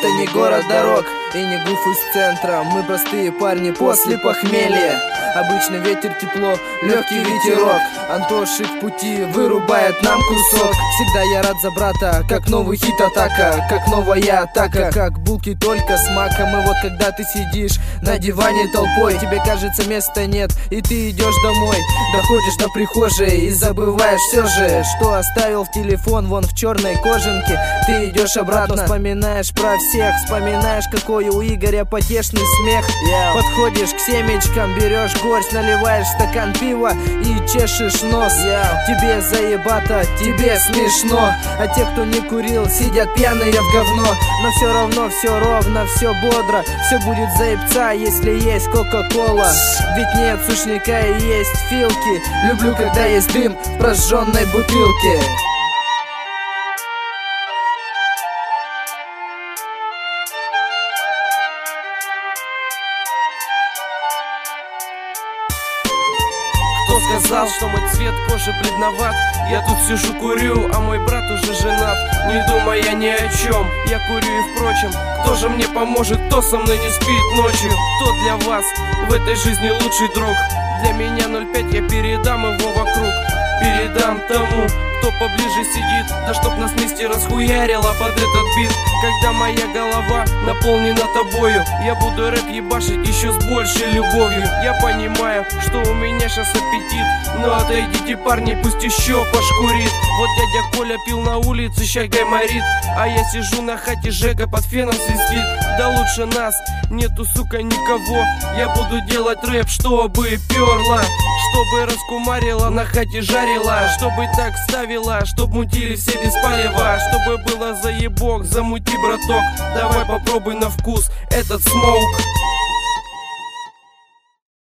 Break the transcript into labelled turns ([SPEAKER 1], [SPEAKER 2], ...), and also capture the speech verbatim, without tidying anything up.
[SPEAKER 1] это не город дорог и не гуф из центра. Мы простые парни после похмелья. Обычно ветер, тепло, легкий ветерок. Антошик в пути вырубает нам кусок. Всегда я рад за брата, как новый хит атака, как новая атака, как булки только с маком. И вот когда ты сидишь на диване толпой, тебе кажется места нет, и ты идешь домой. Доходишь до прихожей и забываешь все же, что оставил в телефон вон в черной кожанке. Ты идешь обратно, вспоминаешь про всех, вспоминаешь, какой у Игоря потешный смех. yeah. Подходишь к семечкам, берешь горсть, наливаешь стакан пива и чешешь нос. yeah. Тебе заебато, тебе смешно, а те, кто не курил, сидят пьяные в говно. Но все равно все ровно, все бодро, все будет заебца, если есть кока-кола. Ведь нет сушняка и есть филки. Люблю, когда есть дым в прожженной бутылке.
[SPEAKER 2] Кто сказал, что мой цвет кожи бледноват? Я тут сижу курю, а мой брат уже женат. Не думая ни о чем, я курю и впрочем. Кто же мне поможет, кто со мной не спит ночью? Кто для вас в этой жизни лучший друг? Для меня ноль пять, я передам его вокруг. Передам тому, кто поближе сидит, да чтоб нас вместе расхуярило под этот бит. Когда моя голова наполнена тобою, я буду рэп ебашить еще с большей любовью. Я понимаю, что у меня сейчас аппетит, но отойдите, парни, пусть еще пошкурит. Вот дядя Коля пил на улице, ща гайморит, а я сижу на хате, Жека под феном свистит. Да лучше нас нету, сука, никого. Я буду делать рэп, чтобы перло, чтобы раскумарила, на хате жарила, чтобы так ставила, чтоб мутили все без палева, чтобы было заебок, замути, браток. Давай попробуй на вкус этот смоук.